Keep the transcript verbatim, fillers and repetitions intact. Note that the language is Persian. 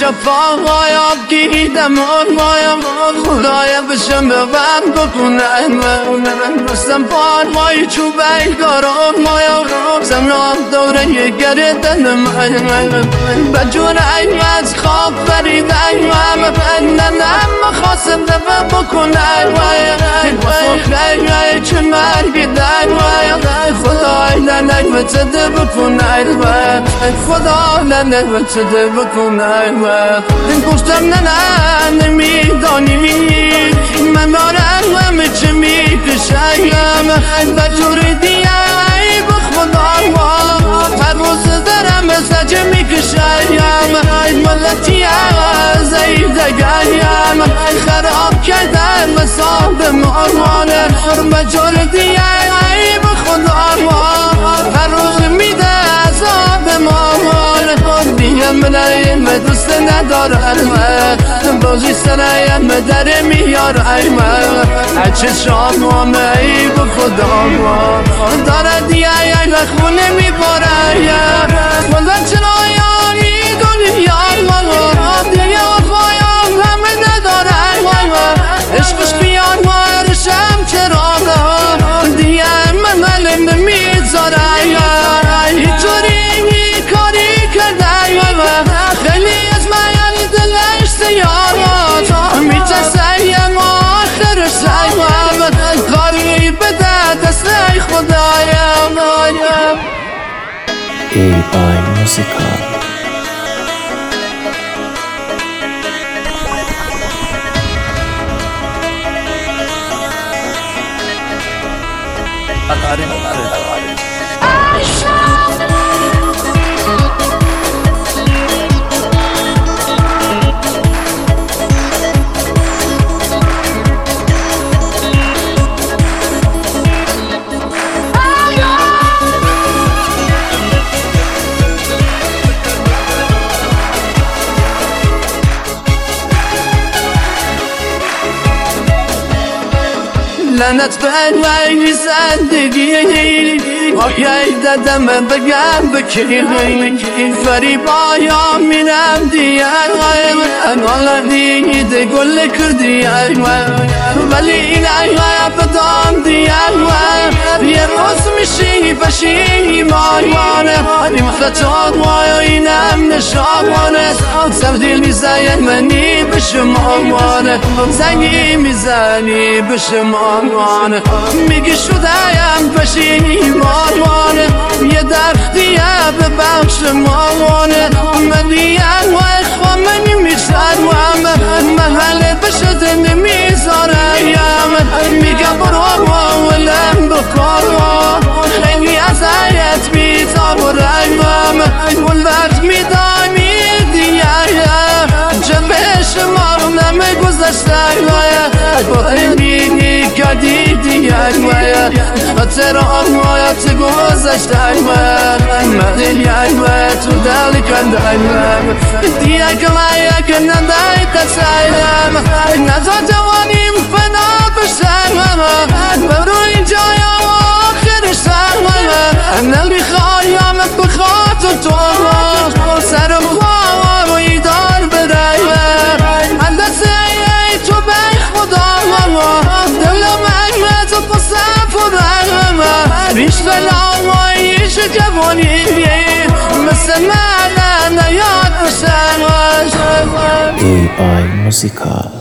شفاهایم دیدم آرمایم خدایا بشم به من بکنم رستم پارمای چوبه گارم مایم زمرام دوره یه گردن من بجور این از خواب فریدن ننم خواستم دفع بکنم خیلی چه مرگی در خدای لنگ و تده بکنم خدا لنگ و تده بکنم گفتم نه نه نمیدانی من دارم همه چه میکشم بجور دیگه به خدا هر روز دارم سجه میکشم ملتی از ایدگریم خراب کردن مساب مارمانه بجور دیگه به خدا هر روز میده عذاب مارمانه دیگه منایم دوست ندارم بازی سرایم در میارم هرچه شام ای به خدا داره دیگه و خونه میبارم ولی چرا یاری دنیا دیگه وفایم همه ندارم عشقش بیان مارشم چرا دیگه من علم نمیذارم اینجوری کاری کردم خیلی از من دلش سیارات میترسیم آخر سیم کاری بده دست خدایم ای بای موزیکال لعنت بر وی زندگی آیه دادم بگم بکی فریبایا میرم دیار حالا دیده گل کردی ولی این ایوه بدام دیار یه روز میشی بشی مایانه مفتاد مایا اینم نشامانه سردیل میزاید منی بشمامانه زنگی میزنی بشمامانه میگی شدهیم بشی مامانه یه درختیه به بخش مامانه ملیم و اخوام منی میشدوم محله بشده نمیذارم میگه برو ولم بکارم خیلی از حیات بیزار و رنگم اون وقت میدانی دیگه جمعه شما رو نمه گذشتن با اینی کردی دیگه خاطر آمایت گذشتن مدیلیه تو دلی کندن دیگه کلایه که ندای تسایم نزا جوانیم فنا بشم برو اینجا یا آخرش سرم نلی خواهیم بخاطر تو سرم خواه و ایدار برایم هندسه ای تو بی خدا دلم اگمت و پسم فرم ریش لامایش جوانی مثل من نیاد بشم ای بای موزیکال